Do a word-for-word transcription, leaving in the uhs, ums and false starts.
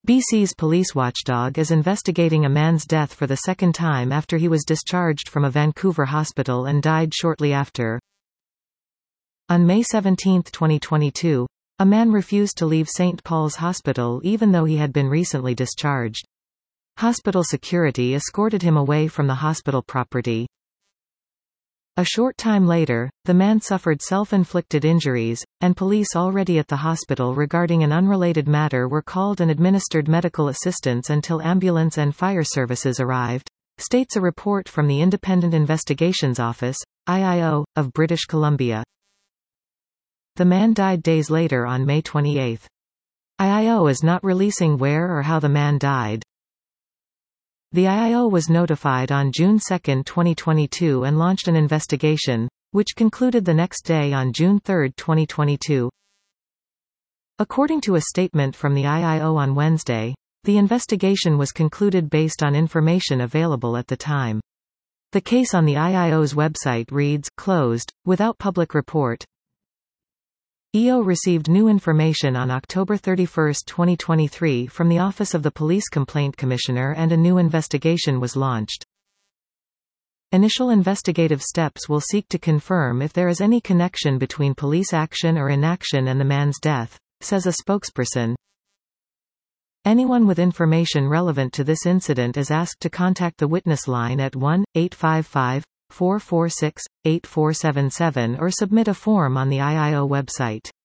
B C's police watchdog is investigating a man's death for the second time after he was discharged from a Vancouver hospital and died shortly after. On May seventeenth twenty twenty-two, a man refused to leave Saint Paul's Hospital even though he had been recently discharged. Hospital security escorted him away from the hospital property. A short time later, the man suffered self-inflicted injuries, and police already at the hospital regarding an unrelated matter were called and administered medical assistance until ambulance and fire services arrived, states a report from the Independent Investigations Office, I I O, of British Columbia. The man died days later on May twenty-eighth. I I O is not releasing where or how the man died. The I I O was notified on June second twenty twenty-two and launched an investigation, which concluded the next day on June third twenty twenty-two. According to a statement from the I I O on Wednesday, the investigation was concluded based on information available at the time. The case on the I I O's website reads, "Closed, without public report." E O received new information on October thirty-first twenty twenty-three from the Office of the Police Complaint Commissioner and a new investigation was launched. Initial investigative steps will seek to confirm if there is any connection between police action or inaction and the man's death, says a spokesperson. Anyone with information relevant to this incident is asked to contact the witness line at one eight five five, four four six, eight four seven seven or submit a form on the I I O website.